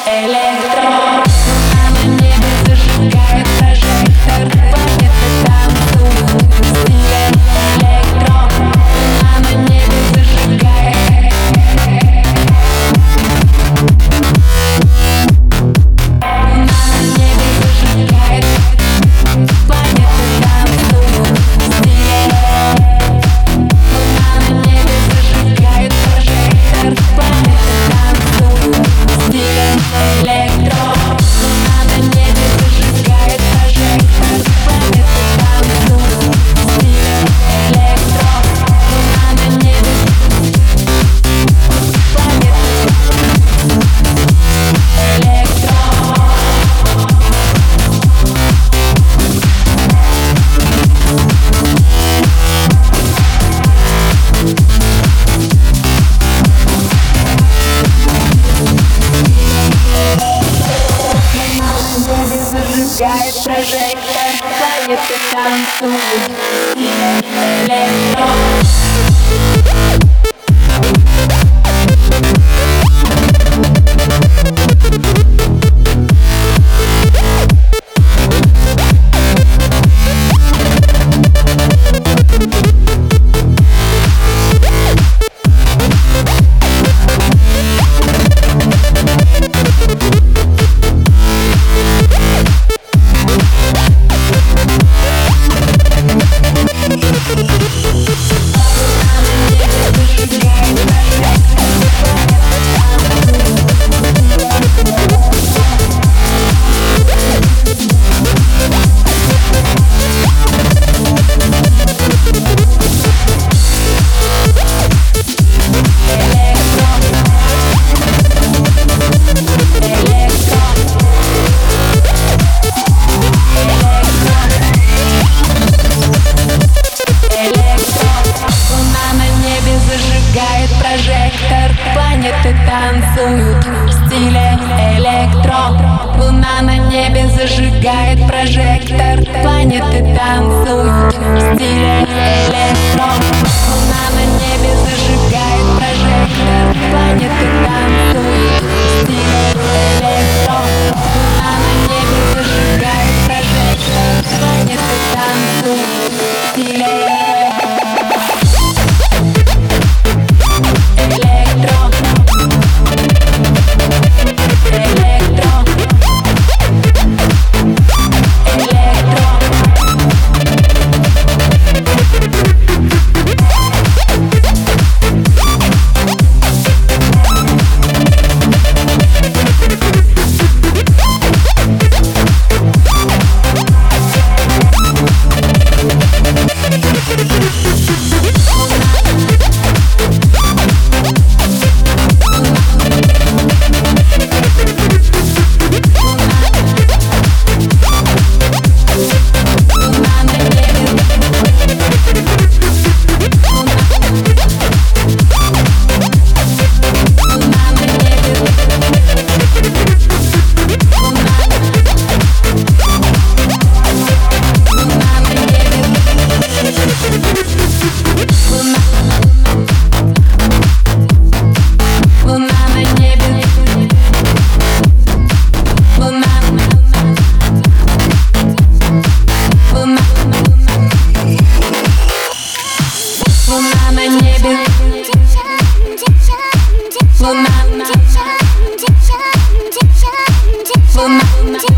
электро. Луна на небе зажигает прожектор, планеты танцуют в стиле электро. Луна на небе зажигает. Луна на небе зажигает, планеты танцуют в стиле. Луна на небе зажигает прожектор, планеты танцуют в стиле электро. Луна на небе зажигает прожектор, планеты танцуют в стиле электро. Луна на небе, планеты электро. Зажигает прожектор, планеты танцуют в стиле электро. Зажигает прожектор, планеты танцуют в стиле электро. Луна на небе зажигает прожектор, планеты танцуют в стиле электро. Луна на небе зажигает прожектор, планеты танцуют в стиле электро. Луна на небе зажигает прожектор, планеты танцуют в стиле электро. Луна